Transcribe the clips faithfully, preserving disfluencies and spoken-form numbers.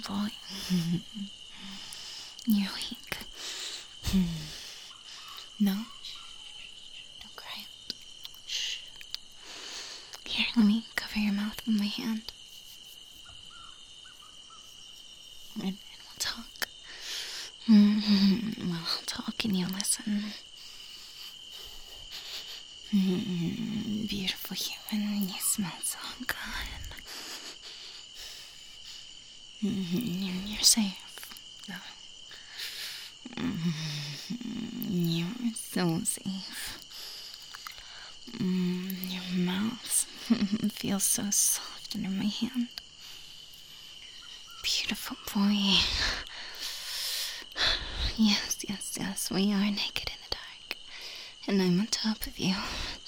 boy. You're weak. No? Don't cry. Shh. Here, let me cover your mouth with my hand. And, and we'll talk. Mm-hmm. Well, I'll talk and you listen. Mm-hmm. Beautiful human, you smell so good. Mm-hmm. You're safe. No. Mm-hmm. You're so safe. Mm, your mouth feels so soft under my hand. Beautiful boy. Yes, yes, yes, we are naked in the dark. And I'm on top of you.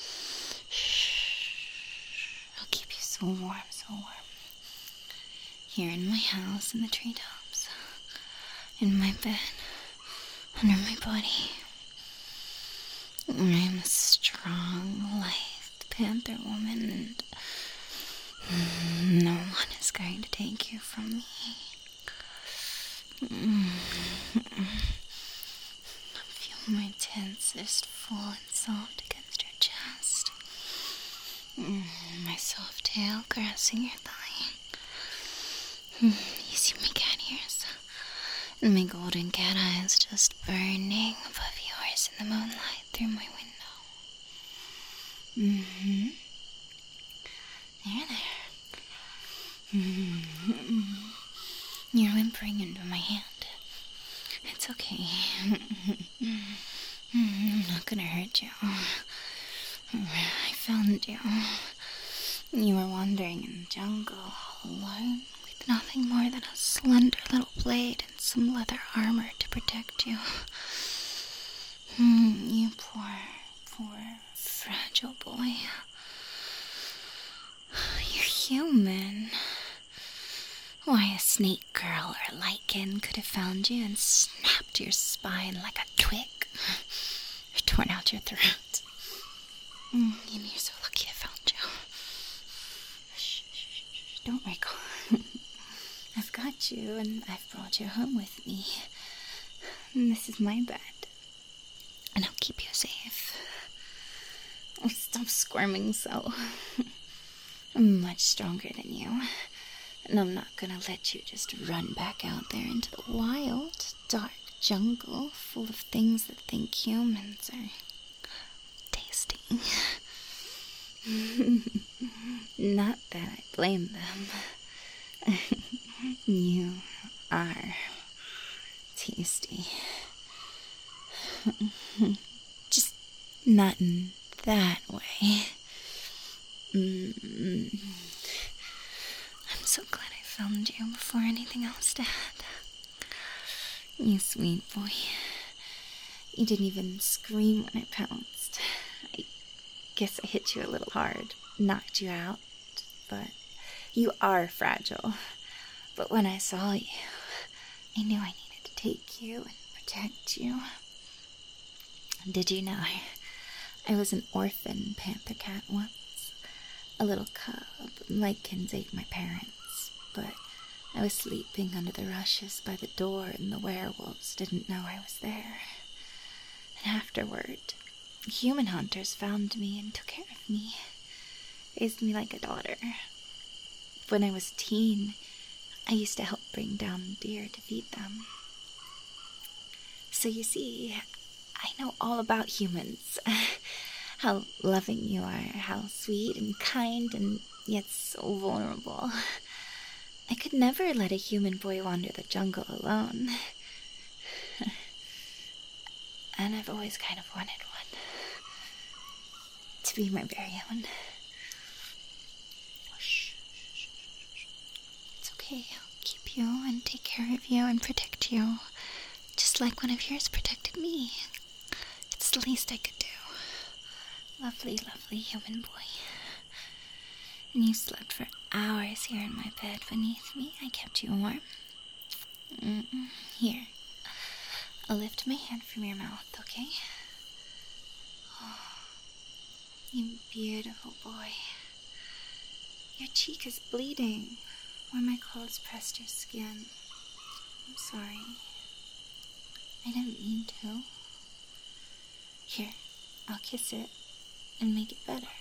Shh. I'll keep you so warm, so warm. Here in my house, in the treetops. In my bed. Under my body. I'm a strong, lithe panther woman, and no one is going to take you from me. Feel my tits just full and soft against your chest. My soft tail caressing your thigh. You see my cat ears, and my golden cat eyes just burning above yours in the moonlight through my window. Mm-hmm. There, there. Mm-hmm. You're whimpering into my hand. It's okay. I'm not gonna hurt you. I found you. You were wandering in the jungle all alone, with nothing more than a slender little blade and some leather armor to protect you. Mm, you poor, poor, fragile boy. You're human. Why, a snake girl or a lichen could have found you and snapped your spine like a twig, or torn out your throat. Mm, and you're so lucky I found you. Shh, shh, shh, don't wrinkle. I've got you, and I've brought you home with me. And this is my bed. And I'll keep you safe. Oh, stop squirming so. I'm much stronger than you. And I'm not gonna let you just run back out there into the wild, dark jungle full of things that think humans are tasty. Not that I blame them. You are tasty. Just not in that way. Mm-mm. I'm so glad I found you before anything else did. You sweet boy. You didn't even scream when I pounced. I guess I hit you a little hard, knocked you out, but you are fragile. But when I saw you, I knew I needed to take you and protect you. Did you know I, I was an orphan panther cat once? A little cub. Lichens ate my parents, but I was sleeping under the rushes by the door and the werewolves didn't know I was there. And afterward, human hunters found me and took care of me, raised me like a daughter. When I was a teen, I used to help bring down deer to feed them. So you see, I know all about humans. How loving you are, how sweet and kind and yet so vulnerable. I could never let a human boy wander the jungle alone. And I've always kind of wanted one. To be my very own. Shh. It's okay, I'll keep you and take care of you and protect you. Just like one of yours protected me. It's the least I could do. Lovely, lovely human boy. And you slept for hours here in my bed beneath me. I kept you warm. Mm-mm. Here. I'll lift my hand from your mouth, okay? Oh, you beautiful boy. Your cheek is bleeding where my claws pressed your skin. I'm sorry. I didn't mean to. Here, I'll kiss it and make it better.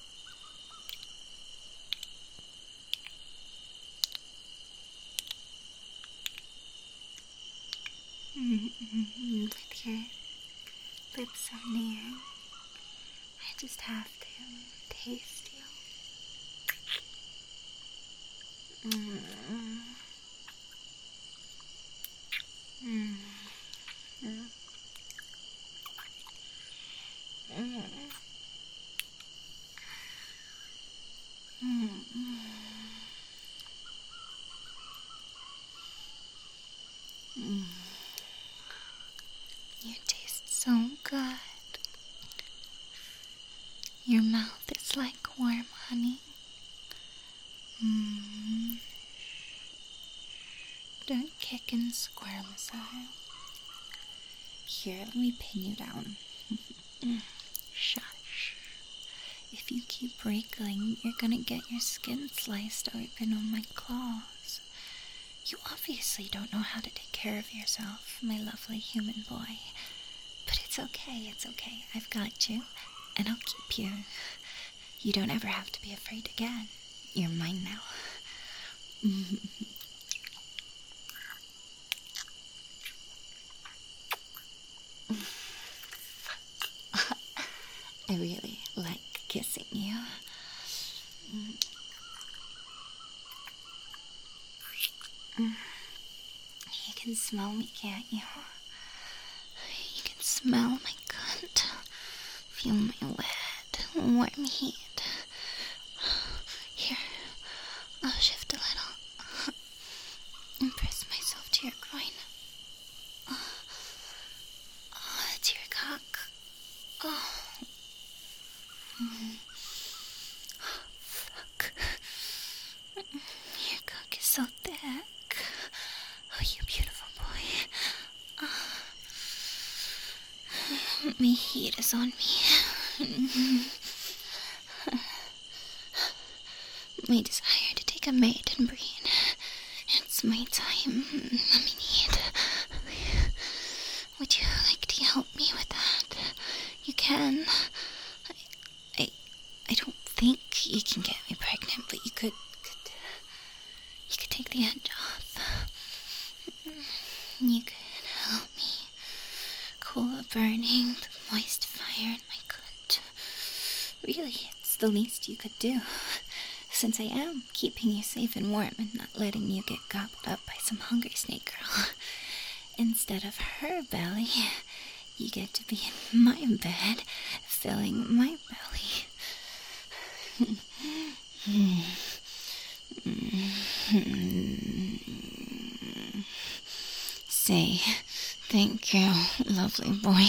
Mm-hmm. With your lips so near, I just have to taste you. Mm-hmm. Mm-hmm. Mm-hmm. Mm-hmm. Mm. You taste so good. Your mouth is like warm honey. Mm. Don't kick and squirm, Messiah. Here, let me pin you down. Shush. If you keep wriggling, you're gonna get your skin sliced open on my claws. You obviously don't know how to take care of yourself, my lovely human boy. But it's okay, it's okay. I've got you, and I'll keep you. You don't ever have to be afraid again. You're mine now. I really like kissing you. You can smell me, can't you? You can smell my cunt. Feel my wet, warm heat. Here, I'll shift a little and press myself to your groin. Oh, it's your cock. Oh. Mm. Fuck. Your cock is so thick. Oh, you beautiful boy. Oh. My heat is on me. My desire to take a maiden breed. It's my time. Let me need. Would you like to help me with that? You can. I, I, I don't think you can get me pregnant, but you could, could, you could take the edge off. You could help me cool the burning, the moist fire in my cunt. Really, it's the least you could do, since I am keeping you safe and warm and not letting you get gobbled up by some hungry snake girl. Instead of her belly, you get to be in my bed, filling my belly. Say thank you, lovely boy.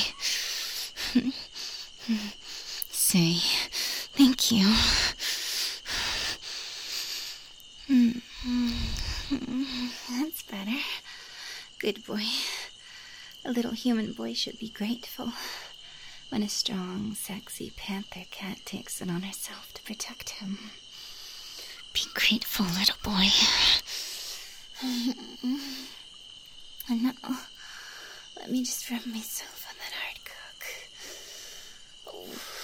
Say thank you. That's better. Good boy. A little human boy should be grateful when a strong, sexy panther cat takes it on herself to protect him. Be grateful, little boy. And now, let me just rub myself on that hard cock.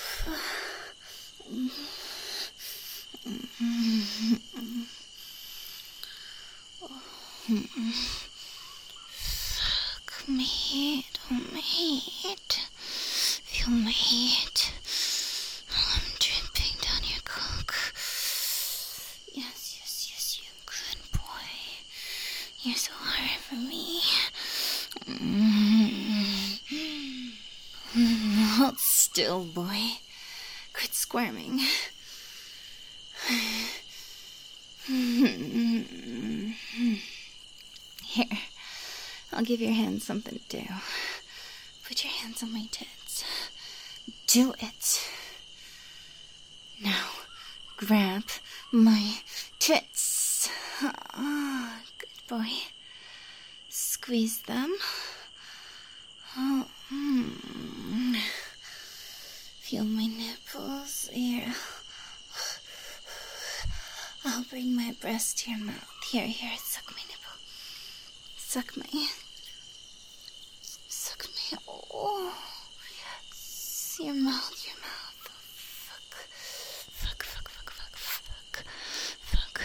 Fuck my head, oh my head. Feel my head. I'm dripping down your cock. Yes, yes, yes, you good boy. You're so hard for me. Hold still, boy. Quit squirming. Here, I'll give your hands something to do. Put your hands on my tits. Do it. Now, grab my tits. Ah, good boy. Squeeze them. Oh, mm. Feel my nipples here. I'll bring my breast to your mouth. Here, here, suck my nipple. suck my... Suck my... Oh, yes. Your mouth, your mouth. Fuck. Fuck, fuck, fuck, fuck, fuck. Fuck.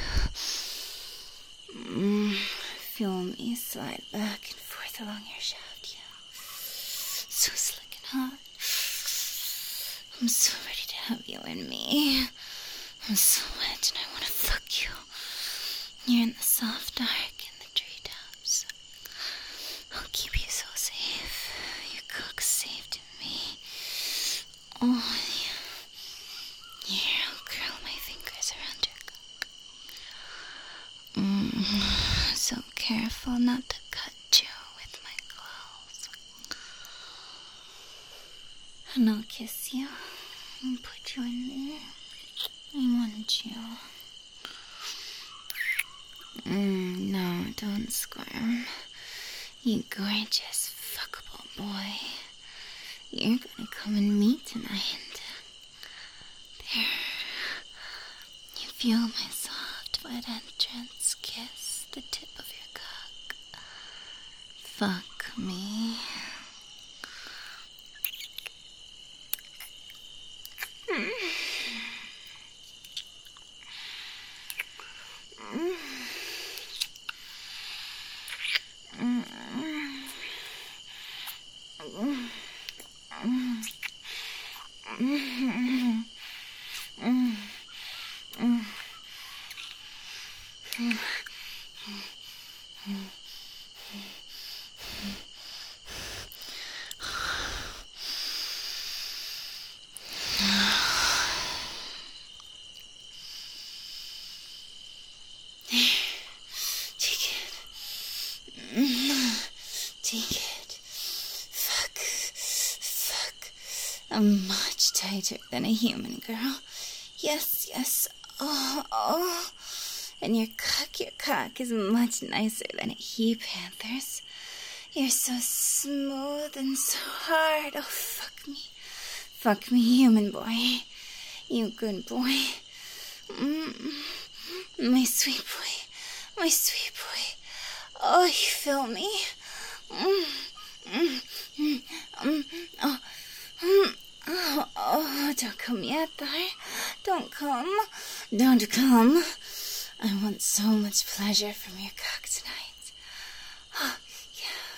Mm. Feel me slide back and forth along your shaft, yeah. So slick and hot. I'm so ready to have you in me. I'm so wet and I want to fuck you. You're in the soft dark in the treetops. I'll keep you so safe. Your cook's saved in me. Oh, yeah. Here, I'll curl my fingers around your cook. Mm, so careful not to cut you with my claws. And I'll kiss you and put you in there. I want you. Mm, no, don't squirm. You gorgeous, fuckable boy. You're gonna come and meet tonight. There. You feel my soft, wet entrance kiss the tip of your cock. Fuck me. Mm. Take it. Fuck. Fuck. I'm much tighter than a human, girl. Yes, yes. Oh, oh. And your cock, your cock is much nicer than a he-panther's. You're so smooth and so hard. Oh, fuck me. Fuck me, human boy. You good boy. Mm. My sweet boy. My sweet boy. Oh, you feel me? Mm, mm, mm, mm, oh, mm, oh, oh, don't come yet, there. Don't come. Don't come. I want so much pleasure from your cock tonight. Oh, yeah.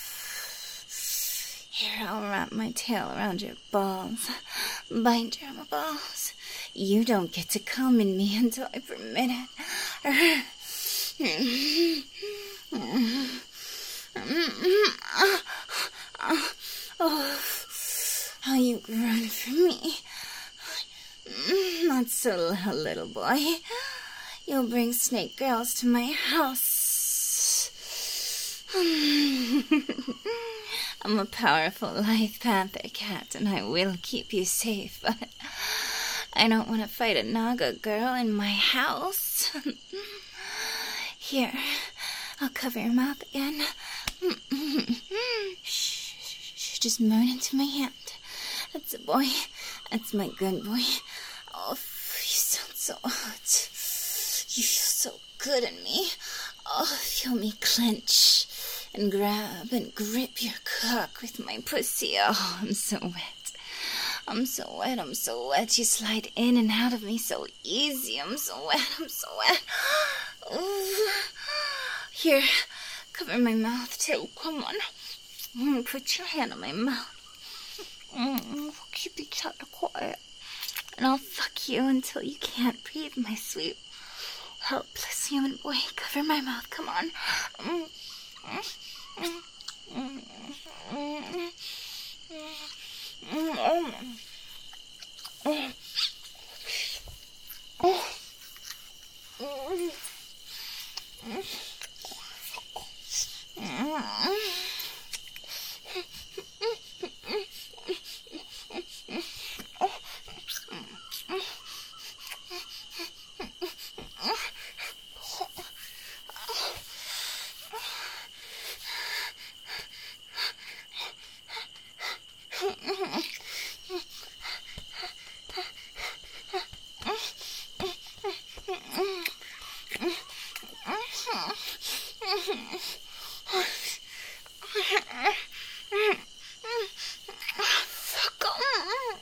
Here, I'll wrap my tail around your balls. Bind your balls. You don't get to come in me until I permit it. Oh, how you run for me. Not so loud, little boy. You'll bring snake girls to my house. I'm a powerful lithe panther cat, and I will keep you safe, but I don't want to fight a Naga girl in my house. Here, I'll cover your mouth again. Shh, shh, shh, just moan into my hand. That's a boy. That's my good boy. Oh, you sound so hot. You feel so good in me. Oh, feel me clench and grab and grip your cock with my pussy. Oh, I'm so wet. I'm so wet, I'm so wet. You slide in and out of me so easy. I'm so wet, I'm so wet. Ooh. Here, cover my mouth too. Come on. Put your hand on my mouth. We'll keep each other quiet. And I'll fuck you until you can't breathe, my sweet, helpless human boy. Cover my mouth, come on. Fuck off.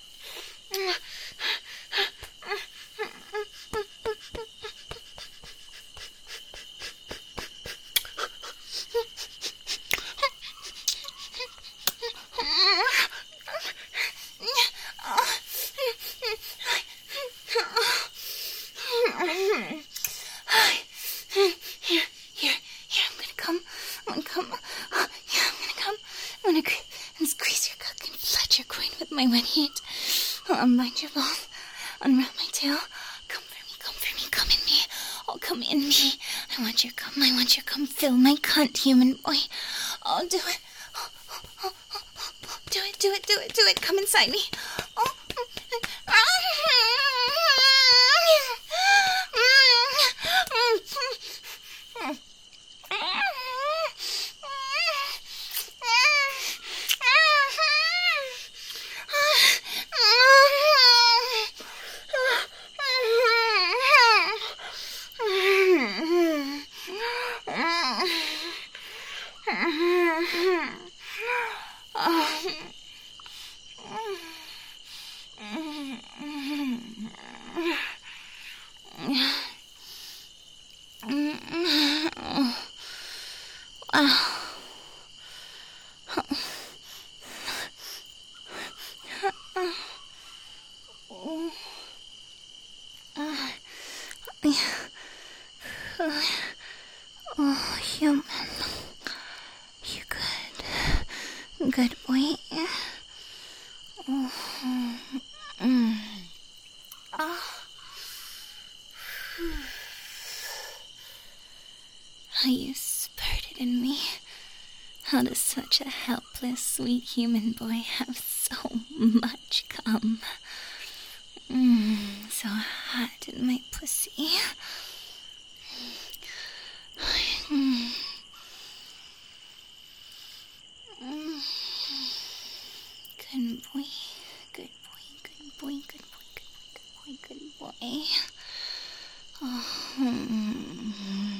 Here, here, here, I'm gonna come. I'm gonna come. Yeah, I'm gonna come. I'm gonna squeeze your cock and flat your groin with my wet heat. I'll unbind your balls, unwrap my tail. Come for me, come for me, come in me. Oh, come in me. I want your cum, I want your cum. Fill my cunt, human boy. Oh, do it. Oh, oh, oh, oh, oh. Do it, do it, do it, do it. Come inside me. Oh. Oh, human. You good. Good boy. Oh. Mm. Oh. How you spurted in me. How does such a helpless, sweet human boy have so much cum? Mm, so hot in my pussy. Mm. Mm. Good boy, good boy, good boy, good boy, good boy, good boy, good boy. Oh. Mm.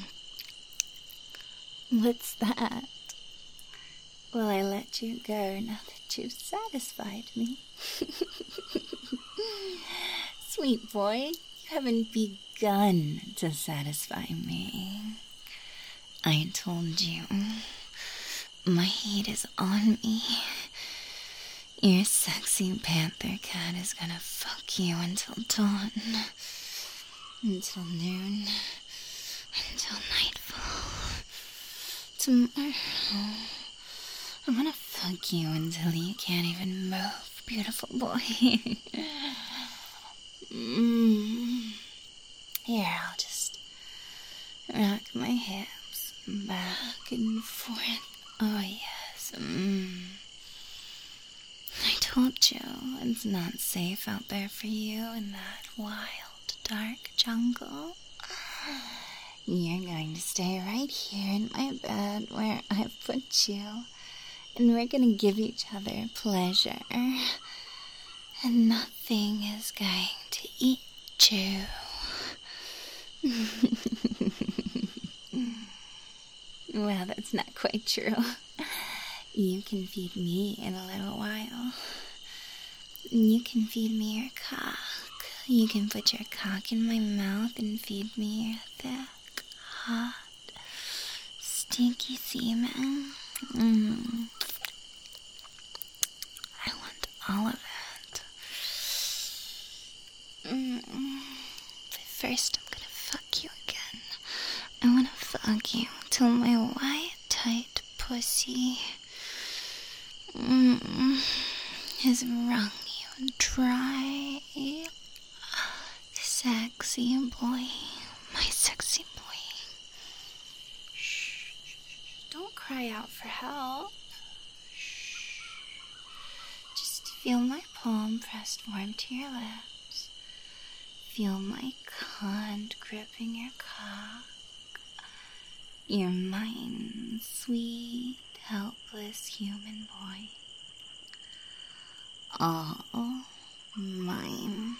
What's that? Will I let you go now that you've satisfied me? Sweet boy, you haven't begun to satisfy me. I told you, my heat is on me. Your sexy panther cat is gonna fuck you until dawn, until noon, until nightfall. Tomorrow, I'm gonna fuck you until you can't even move, beautiful boy. mm. Here, I'll just rock my hips back and forth. Oh, yes. Mm. I told you it's not safe out there for you in that wild, dark jungle. You're going to stay right here in my bed where I've put you, and we're going to give each other pleasure, and nothing is going to eat you. Well, that's not quite true. You can feed me in a little while. You can feed me your cock. You can put your cock in my mouth and feed me your thick, hot, stinky semen. Mm. I want all of it. Mm. But first, I'm gonna fuck you again. I wanna fuck you till my white, tight pussy mm, has wrung you dry. Sexy boy, my sexy boy. Shh, don't cry out for help. Shh. Just feel my palm pressed warm to your lips. Feel my cunt gripping your cock. You're mine, sweet, helpless human boy. All mine.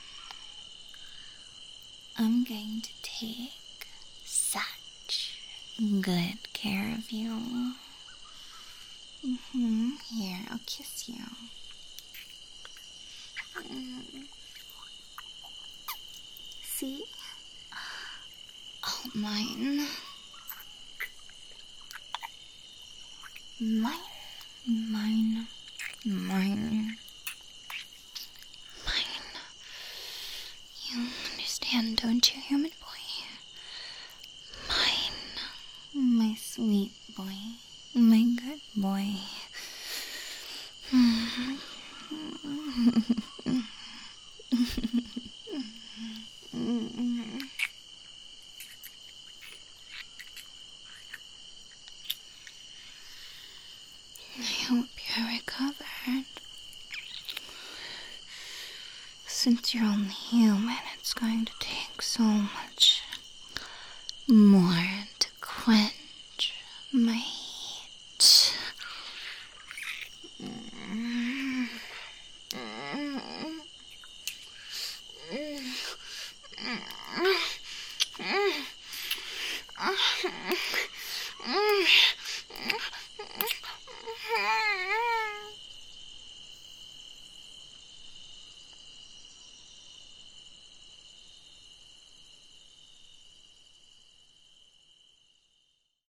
I'm going to take such good care of you. Mm-hmm. Here, I'll kiss you. Mm. See? All mine. Mine. Mine. Mine. Mine. You understand, don't you, human boy? Mine. My sweet boy. My good boy. I hope you're recovered. Since you're only human, it's going to take so much more